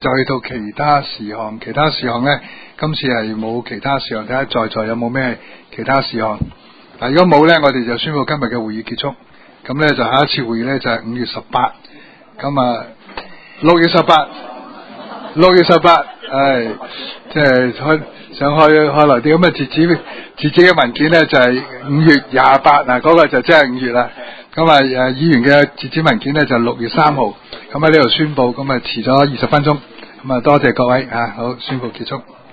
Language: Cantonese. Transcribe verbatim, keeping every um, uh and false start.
就去到其他事項。其他事項呢，今次係冇其他事項，睇下在座有冇咩其他事項。嗱，如果冇呢，我哋就宣布今日嘅會議結束。咁呢，就下一次會議呢，就係五月十八。咁啊，六月十八，六月十八，唉，即係開想開開來啲咁嘅截止截止嘅文件呢，就係五月廿八嗱，嗰個就真係五月啦。咁啊，誒，議員嘅截止文件呢，就六月三號。咁喺呢度宣布，咁啊遲咗二十分鐘。咁啊，多謝各位啊，好，宣布結束。